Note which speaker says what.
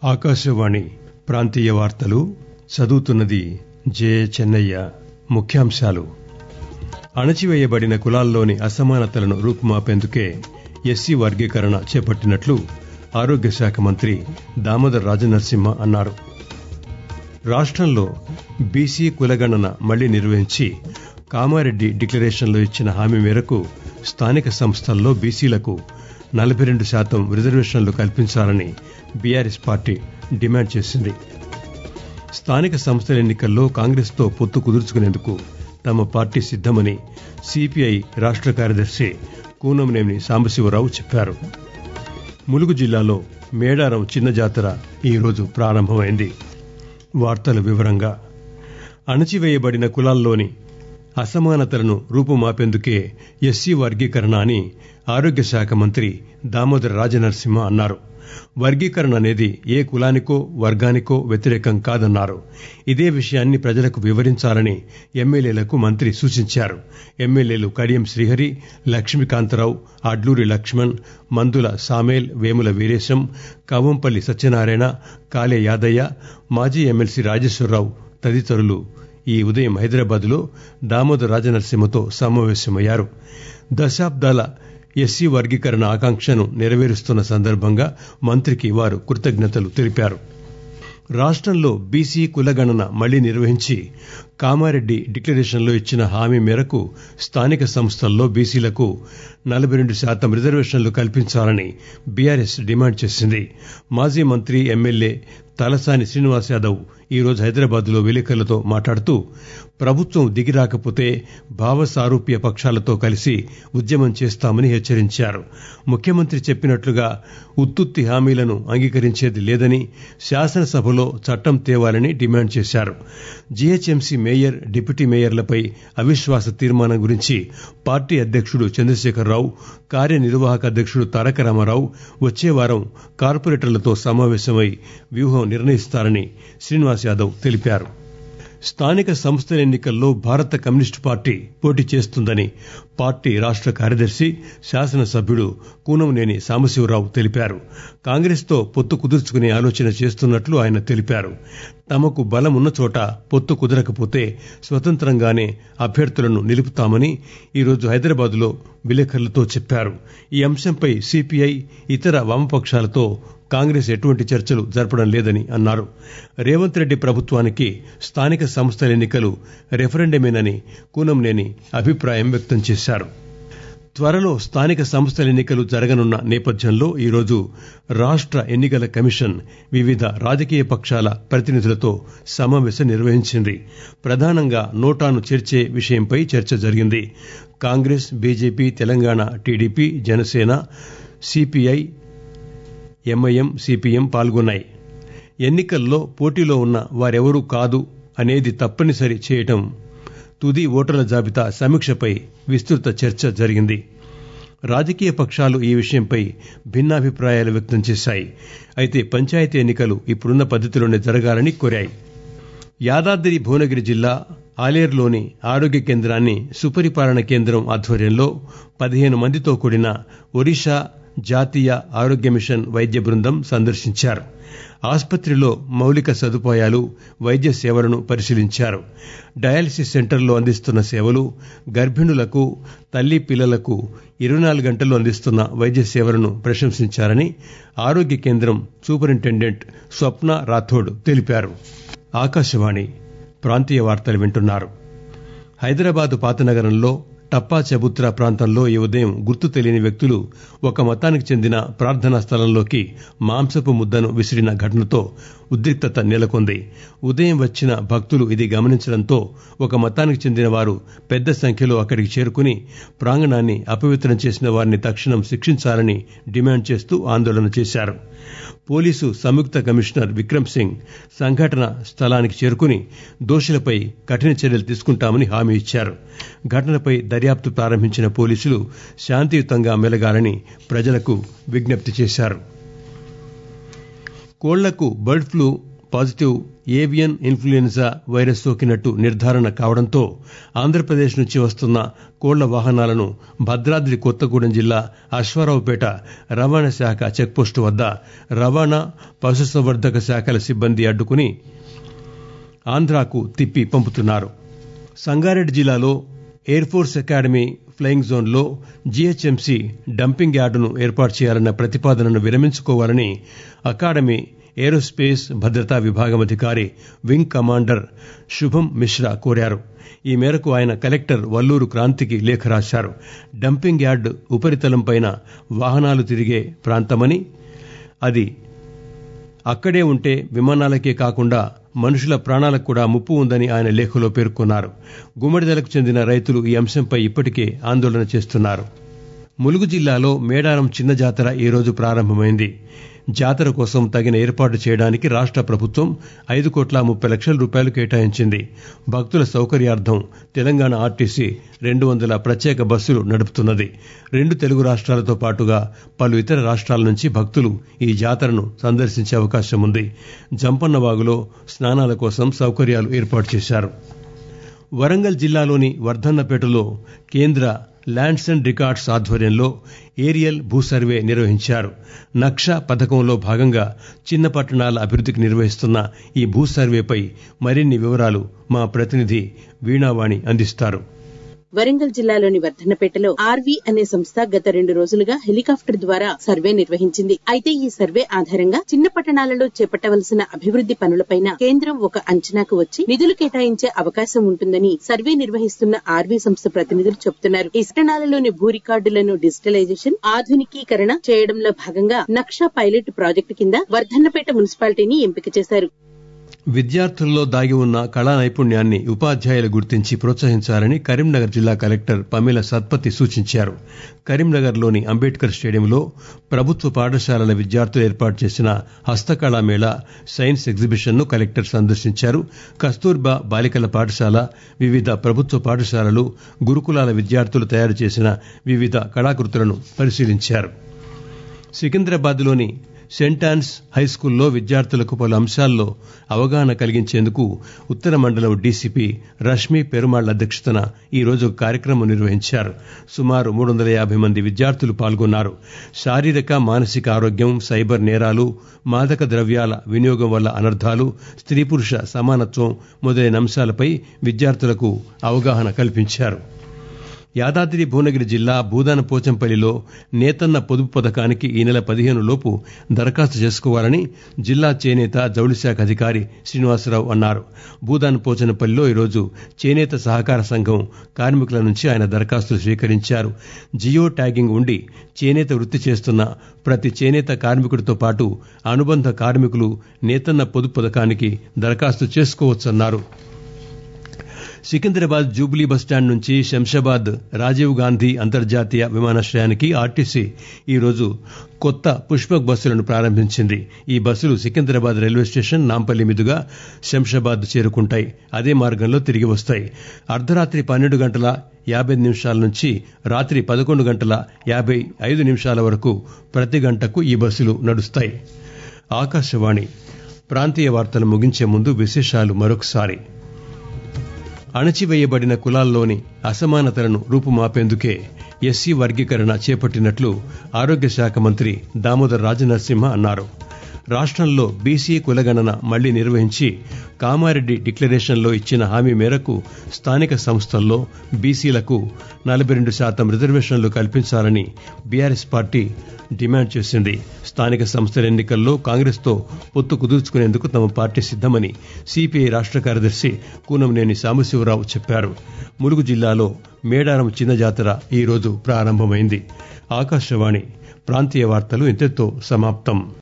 Speaker 1: ఆకాశవాణి ప్రాంతీయ వార్తలు చదువుతున్నది జె చెన్నయ్య. ముఖ్యాంశాలు: అణచివేయబడిన కులాల్లోని అసమానతలను రూపుమాపేందుకే ఎస్సీ వర్గీకరణ చేపట్టినట్లు ఆరోగ్య శాఖ మంత్రి దామోదర్ రాజనరసింహ అన్నారు. రాష్టంలో బీసీ కులగణన మళ్లీ నిర్వహించి కామారెడ్డి డిక్లరేషన్లో ఇచ్చిన హామీ మేరకు స్థానిక సంస్థల్లో బీసీలకు 42% రిజర్వేషన్లు కల్పించాలని బీఆర్ఎస్ పార్టీ డిమాండ్ చేసింది. స్థానిక సంస్థల ఎన్నికల్లో కాంగ్రెస్ తో పొత్తు కుదుర్చుకునేందుకు తమ పార్టీ సిద్దమని సిపిఐ రాష్ట్ర కార్యదర్శి కూనంనేని సాంబశివరావు చెప్పారు. ములుగు జిల్లాలో మేడారం చిన్న జాతర ఈరోజు ప్రారంభమైంది. వార్తల వివరంగా: అణచివేయబడిన కులాల్లోని అసమానతలను రూపుమాపేందుకే ఎస్సీ వర్గీకరణ అని ఆరోగ్య శాఖ మంత్రి దామోదర్ రాజనరసింహ అన్నారు. వర్గీకరణ అనేది ఏ కులానికో వర్గానికో వ్యతిరేకం కాదన్నారు. ఇదే విషయాన్ని ప్రజలకు వివరించాలని ఎమ్మెల్యేలకు మంత్రి సూచించారు. ఎమ్మెల్యేలు కడియం శ్రీహరి, లక్ష్మీకాంతరావు, అడ్లూరి లక్ష్మణ్, మందుల సామేల్, వేముల వీరేశం, కవంపల్లి సత్యనారాయణ, కాళే యాదయ్య, మాజీ ఎమ్మెల్సీ రాజేశ్వరరావు తదితరులు ఈ ఉదయం హైదరాబాద్ లో దామోదర్ రాజనరసింహతో సమావేశమయ్యారు. దశాబ్దాల ఎస్సీ వర్గీకరణ ఆకాంక్షను నెరవేరుస్తున్న సందర్భంగా మంత్రికి వారు కృతజ్ఞతలు తెలిపారు. రాష్టంలో బీసీ కులగణన మళ్లీ నిర్వహించి కామారెడ్డి డిక్లరేషన్లో ఇచ్చిన హామీ మేరకు స్థానిక సంస్థల్లో బీసీలకు 42% రిజర్వేషన్లు కల్పించాలని బీఆర్ఎస్ డిమాండ్ చేసింది. మాజీ మంత్రి ఎమ్మెల్యే తలసాని శ్రీనివాస్ యాదవ్ ఈరోజు హైదరాబాద్ లో విలేకరులతో మాట్లాడుతూ ప్రభుత్వం దిగిరాకపోతే భావసారూప్య పక్షాలతో కలిసి ఉద్యమం చేస్తామని హెచ్చరించారు. ముఖ్యమంత్రి చెప్పినట్లుగా ఉత్తుత్తి హామీలను అంగీకరించేది లేదని, శాసనసభలో చట్టం తేవాలని డిమాండ్ చేశారు. జీహెచ్ఎంసీ మేయర్, డిప్యూటీ మేయర్లపై అవిశ్వాస తీర్మానం గురించి పార్టీ అధ్యక్షుడు చంద్రశేఖరరావు, కార్యనిర్వాహక అధ్యక్షుడు తారక రామారావు వచ్చే వారం కార్పొరేటర్లతో సమావేశమై వ్యూహం నిర్ణయిస్తారని శ్రీనివాస్ యాదవ్ తెలిపారు. స్థానిక సంస్థల ఎన్నికల్లో భారత కమ్యూనిస్టు పార్టీ పోటీ చేస్తుందని పార్టీ రాష్ట్ర కార్యదర్శి, శాసనసభ్యుడు కూనంనేని సాంబశివరావు తెలిపారు. కాంగ్రెస్ తో పొత్తు కుదుర్చుకునే ఆలోచన చేస్తున్నట్లు ఆయన తెలిపారు. తమకు బలం ఉన్న చోట పొత్తు కుదరకపోతే స్వతంత్రంగానే అభ్యర్థులను నిలుపుతామని ఈరోజు హైదరాబాద్ లో విలేకరులతో చెప్పారు. ఈ అంశంపై సిపిఐ, ఇతర వామపక్షాలతో కాంగ్రెస్ ఎటువంటి చర్చలు జరపడం లేదని అన్నారు. రేవంత్ రెడ్డి ప్రభుత్వానికి స్థానిక సంస్థల ఎన్నికలు రెఫరెండమేనని కూనంనేని అభిప్రాయం వ్యక్తం చేశారు. త్వరలో స్థానిక సంస్థల ఎన్నికలు జరగనున్న నేపథ్యంలో ఈరోజు రాష్ట్ర ఎన్నికల కమిషన్ వివిధ రాజకీయ పక్షాల ప్రతినిధులతో సమావేశం నిర్వహించింది. ప్రధానంగా నోటాను చేర్చే విషయంపై చర్చ జరిగింది. Congress, BJP, Telangana TDP, Janasena, CPI, MIM, CPM పాల్గొన్నాయి. ఎన్నికల్లో పోటీలో ఉన్న వారెవరూ కాదు అనేది తప్పనిసరి చేయటం, తుది ఓటర్ల జాబితా సమీక్షపై విస్తృత చర్చ జరిగింది. రాజకీయ పక్షాలు ఈ విషయంపై భిన్నాభిప్రాయాలు వ్యక్తం చేశాయి. అయితే పంచాయతీ ఎన్నికలు ఇప్పుడున్న పద్దతిలోనే జరగాలని కోరాయి. యాదాద్రి భువనగిరి జిల్లా ఆలేరులోని ఆరోగ్య కేంద్రాన్ని సుపరిపాలన కేంద్రం ఆధ్వర్యంలో 15 మందితో కూడిన ఒడిషా జాతీయ ఆరోగ్య మిషన్ వైద్య బృందం సందర్శించారు. ఆస్పత్రిలో మౌలిక సదుపాయాలు, వైద్య సేవలను పరిశీలించారు. డయాలసిస్ సెంటర్లో అందిస్తున్న సేవలు, గర్భిణులకు, తల్లి పిల్లలకు 24 గంటల్లో అందిస్తున్న వైద్య సేవలను ప్రశంసించారని ఆరోగ్య కేంద్రం సూపరింటెండెంట్ స్వప్న రాథోడ్ తెలిపారు. ఆకాశవాణి ప్రాంతీయ వార్తలు వింటున్నారు. హైదరాబాద్ పాతనగరంలో టప్పా చబుత్రా ప్రాంతంలో ఈ ఉదయం గుర్తు తెలియని వ్యక్తులు ఒక మతానికి చెందిన ప్రార్థనా స్థలంలోకి మాంసపు ముద్దను విసిరిన ఘటనతో ఉద్రిక్తత నెలకొంది. ఉదయం వచ్చిన భక్తులు ఇది గమనించడంతో ఒక మతానికి చెందిన వారు పెద్ద సంఖ్యలో అక్కడికి చేరుకుని ప్రాంగణాన్ని అపవిత్రం చేసిన వారిని తక్షణం శిక్షించాలని డిమాండ్ చేస్తూ ఆందోళన చేశారు. పోలీసు సంయుక్త కమిషనర్ విక్రమ్ సింగ్ సంఘటన స్థలానికి చేరుకుని దోషులపై కఠిన చర్యలు తీసుకుంటామని హామీ ఇచ్చారు. ఘటనపై దర్యాప్తు ప్రారంభించిన పోలీసులు శాంతియుతంగా మెలగాలని ప్రజలకు విజ్ఞప్తి చేశారు. కోళ్లకు bird flu positive avian influenza virus సోకినట్టు నిర్ధారణ కావడంతో ఆంధ్రప్రదేశ్ నుంచి వస్తున్న కోళ్ల వాహనాలను భద్రాద్రి కొత్తగూడెం జిల్లా అశ్వారావుపేట రవాణా శాఖ చెక్పోస్టు వద్ద రవాణా పశుసంవర్ధక శాఖల సిబ్బంది అడ్డుకుని ఆంధ్రాకు తిప్పి పంపుతున్నారు. సంగారెడ్డి జిల్లాలో ఎయిర్ ఫోర్స్ అకాడమీ ఫ్లయింగ్ జోన్లో జీహెచ్ఎంసీ డంపింగ్ యార్డును ఏర్పాటు చేయాలన్న ప్రతిపాదనను విరమించుకోవాలని అకాడమీ ఏరోస్పేస్ భద్రతా విభాగం అధికారి వింగ్ కమాండర్ శుభం మిశ్రా కోరారు. ఈ మేరకు ఆయన కలెక్టర్ వల్లూరు క్రాంతికి లేఖ రాశారు. డంపింగ్ యార్డ్ ఉపరితలంపైన వాహనాలు తిరిగే ప్రాంతమని, అది అక్కడే ఉంటే విమానాలకే కాకుండా మనుషుల ప్రాణాలకు కూడా ముప్పు ఉందని ఆయన లేఖలో పేర్కొన్నారు. గుమ్మడిదలకు చెందిన రైతులు ఈ అంశంపై ఇప్పటికే ఆందోళన చేస్తున్నారు. ములుగు జిల్లాలో మేడారం చిన్న జాతర ఈ రోజు ప్రారంభమైంది. జాతర కోసం తగిన ఏర్పాటు చేయడానికి రాష్ట్ర ప్రభుత్వం 5,30,00,000 కేటాయించింది. భక్తుల సౌకర్యార్థం తెలంగాణ ఆర్టీసీ 200 ప్రత్యేక బస్సులు నడుపుతున్నది. 2 తెలుగు రాష్ట్రాలతో పాటుగా పలు ఇతర రాష్ట్రాల నుంచి భక్తులు ఈ జాతరను సందర్శించే అవకాశం ఉంది. జంపన్నవాగులో స్నానాల కోసం సౌకర్యాలు ఏర్పాటు చేశారు. వరంగల్ జిల్లాలోని వర్ధన్నపేటలో కేంద్ర ల్యాండ్స్ అండ్ రికార్డ్స్ ఆధ్వర్యంలో ఏరియల్ భూ సర్వే నిర్వహించారు. నక్ష పథకంలో భాగంగా చిన్న పట్టణాల అభివృద్ధికి నిర్వహిస్తున్న ఈ భూ సర్వేపై మరిన్ని వివరాలు మా ప్రతినిధి వీణావాణి అందిస్తారు.
Speaker 2: వరంగల్ జిల్లాలోని వర్ధన్నపేటలో ఆర్వీ అనే సంస్థ గత 2 రోజులుగా హెలికాప్టర్ ద్వారా సర్వే నిర్వహించింది. అయితే ఈ సర్వే ఆధారంగా చిన్న పట్టణాలలో చేపట్టవలసిన అభివృద్ది పనులపైన కేంద్రం ఒక అంచనాకు వచ్చి నిధులు కేటాయించే అవకాశం ఉంటుందని సర్వే నిర్వహిస్తున్న ఆర్వీ సంస్థ ప్రతినిధులు చెబుతున్నారు. ఈ పట్టణాలలోని భూ రికార్డులను డిజిటలైజేషన్, ఆధునికీకరణ చేయడంలో భాగంగా నక్ష పైలట్ ప్రాజెక్టు కింద వర్ధన్నపేట మున్సిపాలిటీని ఎంపిక చేశారు.
Speaker 1: విద్యార్థుల్లో దాగి ఉన్న కళా నైపుణ్యాన్ని ఉపాధ్యాయులు గుర్తించి ప్రోత్సహించాలని కరీంనగర్ జిల్లా కలెక్టర్ పమేల సత్పతి సూచించారు. కరీంనగర్లోని అంబేద్కర్ స్టేడియంలో ప్రభుత్వ పాఠశాలల విద్యార్థులు ఏర్పాటు చేసిన హస్తకళా మేళా, సైన్స్ ఎగ్జిబిషన్ను కలెక్టర్ సందర్శించారు. కస్తూర్బా బాలికల పాఠశాల, వివిధ ప్రభుత్వ పాఠశాలలు, గురుకులాల విద్యార్థులు తయారు చేసిన వివిధ కళాకృతులను పరిశీలించారు. సికింద్రాబాద్లోని సెంట్ ఆన్స్ హైస్కూల్లో విద్యార్థులకు పలు అంశాల్లో అవగాహన కలిగించేందుకు ఉత్తర మండలం డీసీపీ రష్మీ పెరుమాళ్ల అధ్యక్షతన ఈ రోజు కార్యక్రమం నిర్వహించారు. సుమారు 350 మంది విద్యార్థులు పాల్గొన్నారు. శారీరక, మానసిక ఆరోగ్యం, సైబర్ నేరాలు, మాదక ద్రవ్యాల వినియోగం వల్ల అనర్థాలు, స్త్రీ పురుష సమానత్వం మొదలైన అంశాలపై విద్యార్థులకు అవగాహన కల్పించారు. యాదాద్రి భువనగిరి జిల్లా భూదాన పోచంపల్లిలో నేతన్న పొదుపు పథకానికి ఈ నెల 15 లోపు దరఖాస్తు చేసుకోవాలని జిల్లా చేనేత జౌళి శాఖ అధికారి శ్రీనివాసరావు అన్నారు. భూదాన పోచంపల్లిలో ఈరోజు చేనేత సహకార సంఘం కార్మికుల నుంచి ఆయన దరఖాస్తులు స్వీకరించారు. జియో ట్యాగింగ్ ఉండి చేనేత వృత్తి చేస్తున్న ప్రతి చేనేత కార్మికుడితో పాటు అనుబంధ కార్మికులు నేతన్న పొదుపు పథకానికి దరఖాస్తు చేసుకోవచ్చన్నారు. సికింద్రాబాద్ జూబ్లీ బస్టాండ్ నుంచి శంషాబాద్ రాజీవ్ గాంధీ అంతర్జాతీయ విమానాశ్రయానికి ఆర్టీసీ ఈరోజు కొత్త పుష్పక్ బస్సులను ప్రారంభించింది. ఈ బస్సులు సికింద్రాబాద్ రైల్వే స్టేషన్, నాంపల్లి మీదుగా శంషాబాద్ చేరుకుంటాయి. అదే మార్గంలో తిరిగి వస్తాయి. అర్ధరాత్రి 12:50 నుంచి రాత్రి 11:55 వరకు ప్రతి గంటకు ఈ బస్సులు నడుస్తాయి. ఆకాశవాణి ప్రాంతీయ వార్తలు ముగించే ముందు విశేషాలు మరొకసారి. అణచివేయబడిన కులాల్లోని అసమానతలను రూపుమాపేందుకే ఎస్సీ వర్గీకరణ చేపట్టినట్లు ఆరోగ్య శాఖ మంత్రి దామోదర్ రాజనరసింహ అన్నారు. రాష్ట్రంలో బీసీ కులగణన మళ్లీ నిర్వహించి కామారెడ్డి డిక్లరేషన్లో ఇచ్చిన హామీ మేరకు స్థానిక సంస్థల్లో బీసీలకు 42% రిజర్వేషన్లు కల్పించాలని బీఆర్ఎస్ పార్టీ డిమాండ్ చేసింది. స్థానిక సంస్థల ఎన్నికల్లో కాంగ్రెస్తో పొత్తు కుదుర్చుకునేందుకు తమ పార్టీ సిద్దమని సిపిఐ రాష్ట్ర కార్యదర్శి కూనంనేని సాంబశివరావు చెప్పారు. ములుగు జిల్లాలో మేడారం చిన్న జాతర ఈ రోజు ప్రారంభమైంది. ఆకాశవాణి ప్రాంతీయ వార్తలు ఇంతటితో సమాప్తం.